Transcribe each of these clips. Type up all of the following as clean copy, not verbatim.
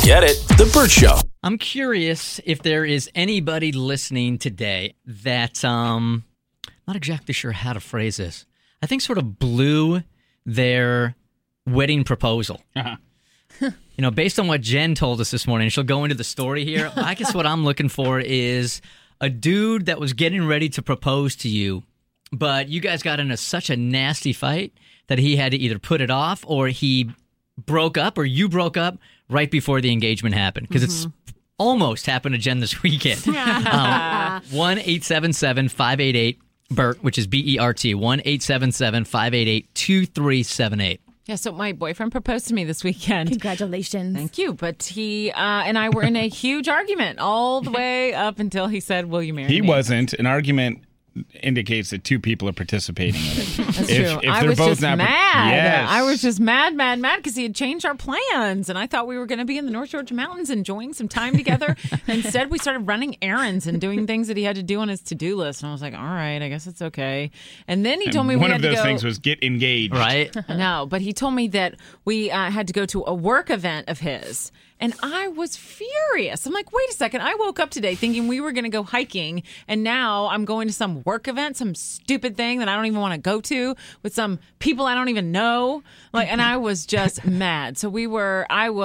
Get it? The Burt Show. I'm curious if there is anybody listening today that, not exactly sure how to phrase this. I think sort of blew their wedding proposal. Based on what Jen told us this morning, she'll go into the story here. I guess what I'm looking for is a dude that was getting ready to propose to you, but you guys got into such a nasty fight that he had to either put it off or he broke up or you broke up right before the engagement happened, because it's almost happened to Jen this weekend. 1-877-588-BERT, which is B-E-R-T, 1-877-588-2378. Yeah, so my boyfriend proposed to me this weekend. Congratulations. Thank you. But he and I were in a huge argument all the way up until he said, "Will you marry me?" He wasn't. An argument indicates that two people are participating in it. That's true. If I they're was both just not mad. Yes. I was just mad because he had changed our plans. And I thought we were going to be in the North Georgia mountains enjoying some time together. Instead, we started running errands and doing things that he had to do on his to-do list. And I was like, all right, I guess it's okay. And then he told me one we of had to those go. things was get engaged. Right? No, but he told me that we had to go to a work event of his. And I was furious. I'm like, wait a second. I woke up today thinking we were going to go hiking, and now I'm going to some work event, some stupid thing that I don't even want to go to with some people I don't even know. And I was just mad. So you're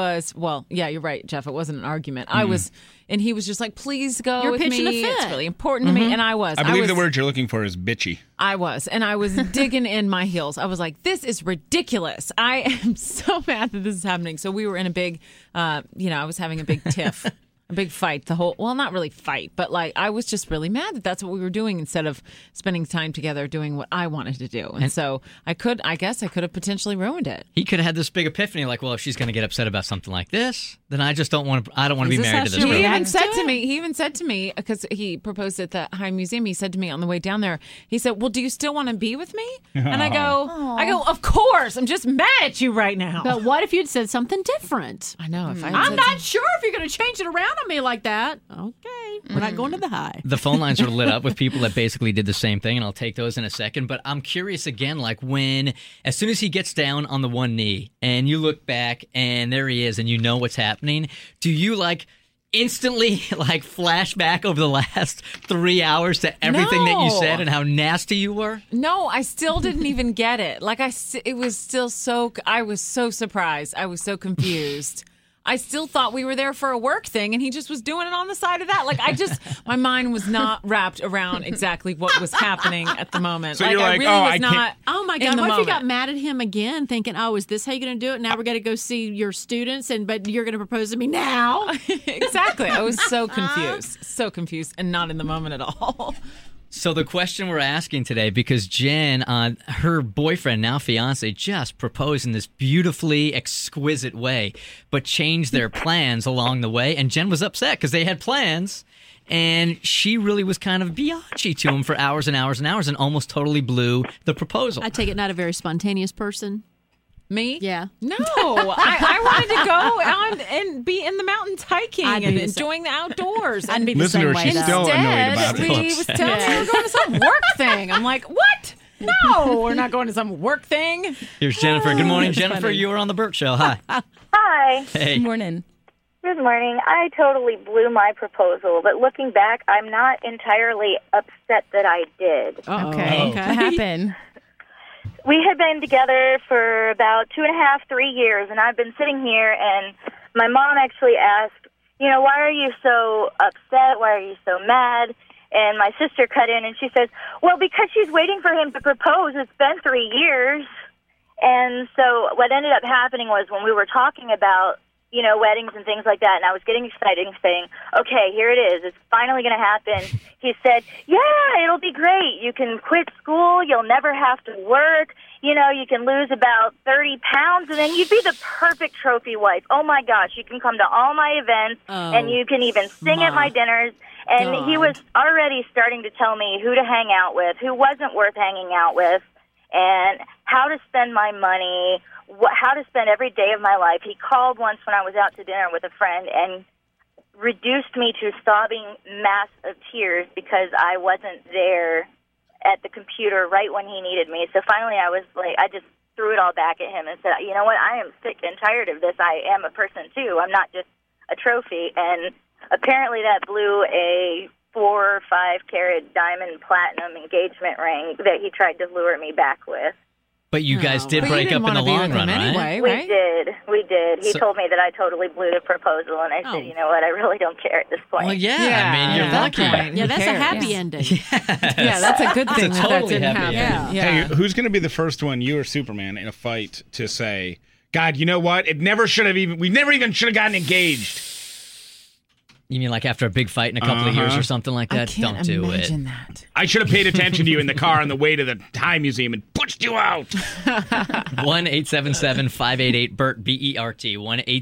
right, Jeff. It wasn't an argument. And he was just like, please go You're with pitching me. a fit. It's really important to me. And I was. I believe the word you're looking for is bitchy. I was. And I was digging in my heels. I was like, this is ridiculous. I am so mad that this is happening. So we were in a big, I was having a big tiff. A big fight, not really fight, but I was just really mad that that's what we were doing instead of spending time together doing what I wanted to do. And so I guess I could have potentially ruined it. He could have had this big epiphany, like, well, if she's going to get upset about something like this, then I don't want to be married to this girl. He even said to me, because he proposed at the High Museum, he said to me on the way down there, he said, well, do you still want to be with me? And I go, of course, I'm just mad at you right now. But what if you'd said something different? I know. If I'm not sure if you're going to change it around on me like that. Okay, we're not going to the High. The phone lines are lit up with people that basically did the same thing, and I'll take those in a second. But I'm curious again, as soon as he gets down on the one knee and you look back and there he is and you know what's happening, do you instantly flash back over the last 3 hours to everything that you said and how nasty you were? No, I still didn't even get it. It was still I was so surprised. I was so confused. I still thought we were there for a work thing, and he just was doing it on the side of that. My mind was not wrapped around exactly what was happening at the moment. So you're I really was not. Oh my God! What if you got mad at him again, thinking, "Oh, is this how you're going to do it? Now we're going to go see your students, but you're going to propose to me now?" Exactly. I was so confused, and not in the moment at all. So the question we're asking today, because Jen, her boyfriend, now fiance, just proposed in this beautifully exquisite way, but changed their plans along the way. And Jen was upset because they had plans, and she really was kind of biatchy to him for hours and hours and hours and almost totally blew the proposal. I take it not a very spontaneous person. Me? Yeah. No, I wanted to go on and be in the mountains hiking and enjoying the outdoors. I'd be the Listen to same her. way, She's though. still annoyed about it. He was telling me we were going to some work thing. I'm like, what? No, we're not going to some work thing. Here's Jennifer. Good morning, Jennifer. You were on the Burt Show. Hi. Hi. Hey. Good morning. Good morning. I totally blew my proposal, but looking back, I'm not entirely upset that I did. Okay. What happened? We had been together for about 2.5, 3 years, and I've been sitting here, and my mom actually asked, why are you so upset? Why are you so mad? And my sister cut in, and she says, well, because she's waiting for him to propose. It's been 3 years. And so what ended up happening was when we were talking about weddings and things like that, and I was getting excited and saying, okay, here it is. It's finally going to happen. He said, yeah, it'll be great. You can quit school. You'll never have to work. You can lose about 30 pounds, and then you'd be the perfect trophy wife. Oh, my gosh. You can come to all my events, and you can even sing at my dinners. And he was already starting to tell me who to hang out with, who wasn't worth hanging out with, and how to spend my money, how to spend every day of my life. He called once when I was out to dinner with a friend and reduced me to sobbing mass of tears because I wasn't there at the computer right when he needed me. So finally I just threw it all back at him and said, you know what, I am sick and tired of this. I am a person too. I'm not just a trophy, and apparently that blew a 4 or 5 carat diamond platinum engagement ring that he tried to lure me back with. But you guys did But you break didn't up in wanna the be long with run, him right? anyway, right? We did. He So- told me that I totally blew the proposal, and I said, you know what, I really don't care at this point. Well, yeah. Yeah, I mean, you're at that lucky. point. Yeah, Who that's a cares? happy ending. Yeah, that's a good thing It's a that totally didn't happy happen. ending. Yeah. Hey, who's going to be the first one, you or Superman, in a fight to say, God, you know what? We never even should have gotten engaged. You mean like after a big fight in a couple of years or something like I that? can't Don't do it. imagine that. I should have paid attention to you in the car on the way to the Time Museum and pushed you out. 1-877-588-BERT, B-E-R-T.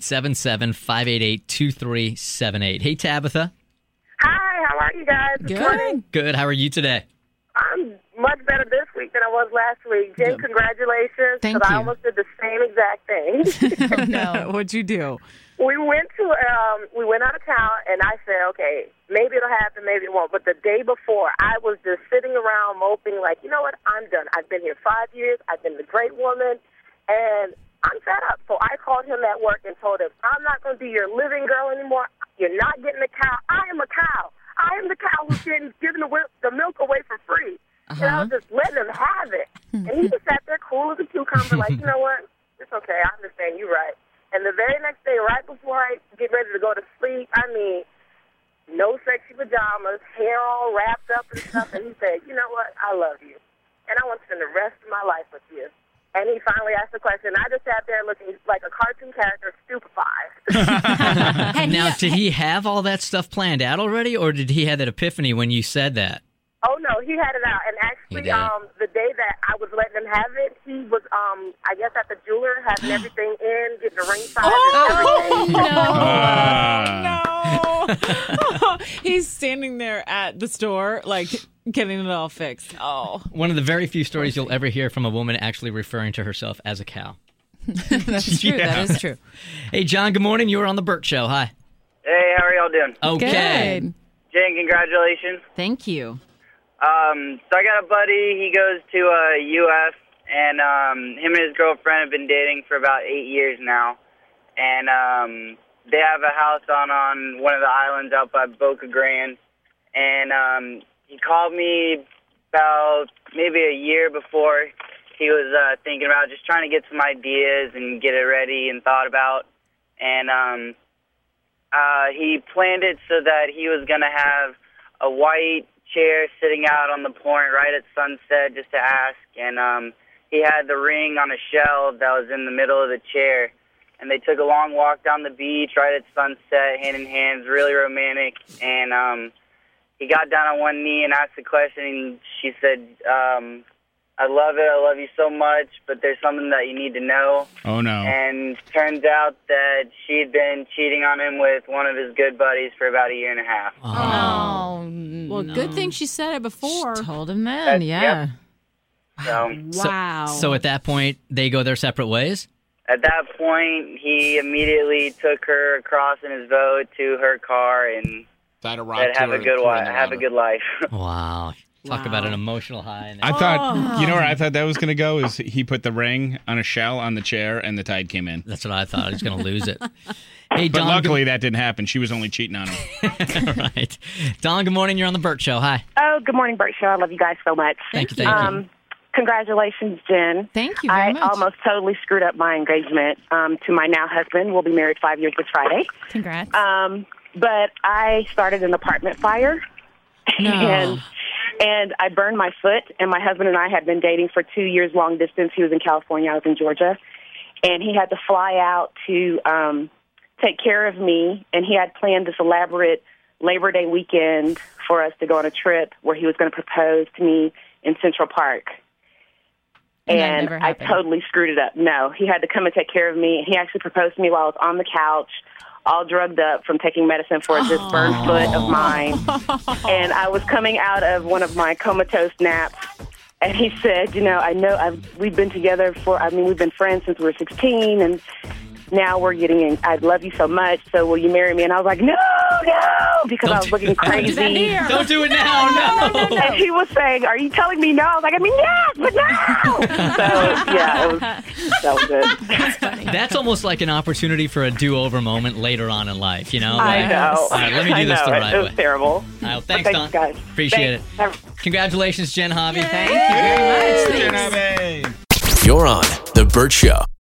1-877-588-2378. Hey, Tabitha. Hi, how are you guys? Good. Good. How are you today? I'm much better this week than I was last week. Jen, congratulations. Thank I you. almost did the same exact thing. Oh, no. What'd you do? we went out of town, and I said, okay, maybe it'll happen, maybe it won't. But the day before, I was just sitting around moping like, you know what, I'm done. I've been here 5 years. I've been the great woman, and I'm fed up. So I called him at work and told him, I'm not going to be your living girl anymore. You're not getting a cow. I am a cow. I am the cow who's getting given the milk away for free. And I was just letting him have it. And he just sat there cool as a cucumber like, you know what, it's okay. I understand. You're right. And the very next day, right before I get ready to go to sleep, I mean, no sexy pajamas, hair all wrapped up and stuff. And he said, you know what, I love you. And I want to spend the rest of my life with you. And he finally asked the question. I just sat there looking like a cartoon character, stupefied. Now, did he have all that stuff planned out already, or did he have that epiphany when you said that? Oh, no, he had it out. And actually, did. the day that I was letting him have it, he was, I guess, at the jeweler, having everything in, getting the ring size and everything. No. He's standing there at the store, like, getting it all fixed. Oh. One of the very few stories you'll ever hear from a woman actually referring to herself as a cow. That's true. Yeah. That is true. Hey, John, good morning. You were on the Burt Show. Hi. Hey, how are y'all doing? Okay. Good. Jen, congratulations. Thank you. So I got a buddy. He goes to UF, and him and his girlfriend have been dating for about 8 years now. And they have a house on one of the islands out by Boca Grande. And he called me about maybe a year before. He was thinking about just trying to get some ideas and get it ready and thought about. And he planned it so that he was going to have a white chair sitting out on the point right at sunset just to ask. And he had the ring on a shell that was in the middle of the chair. And they took a long walk down the beach right at sunset, hand in hand, really romantic. And he got down on one knee and asked a question, and she said, I love it. I love you so much, but there's something that you need to know. Oh, no. And turns out that she'd been cheating on him with one of his good buddies for about a year and a half. Oh, Well, good thing she said it before. told him then, yeah. So Wow. So at that point, they go their separate ways? at that point, he immediately took her across in his boat to her car and Tied a rock said, to "Have her a good and threw her in life. the Have a water. good life." Wow. Talk Wow. about an emotional high. And I thought, you know where I thought that was going to go is he put the ring on a shell on the chair and the tide came in. That's what I thought. I was going to lose it. Hey, But Don. luckily that didn't happen. She was only cheating on him. Right. Don, good morning. You're on the Burt Show. Hi. Oh, good morning, Burt Show. I love you guys so much. Thank you. Congratulations, Jen. Thank you very I much. almost totally screwed up my engagement to my now husband. We'll be married 5 years this Friday. Congrats. But I started an apartment fire. No. And I burned my foot, and my husband and I had been dating for 2 years long distance. He was in California, I was in Georgia. And he had to fly out to take care of me, and he had planned this elaborate Labor Day weekend for us to go on a trip where he was going to propose to me in Central Park. And that And never I happened. totally screwed it up. No, he had to come and take care of me. He actually proposed to me while I was on the couch, all drugged up from taking medicine for this burned foot of mine. And I was coming out of one of my comatose naps, and he said, you know we've been together we've been friends since we were 16, and now we're getting in. I love you so much, so will you marry me? And I was like, no! no, because I was looking crazy. Don't do it now. No. And he was saying, "Are you telling me no?" I was like, "I mean, yes, but no." So yeah, that was good. That's funny. That's almost like an opportunity for a do-over moment later on in life, you know? I Like, know. All right, let me do this the right It way. was terrible. Thanks, Thanks, Don. guys. Appreciate Thanks. it. Congratulations, Jen Hobby. Thank you very much. Jen Hobby. You're on The Burt Show.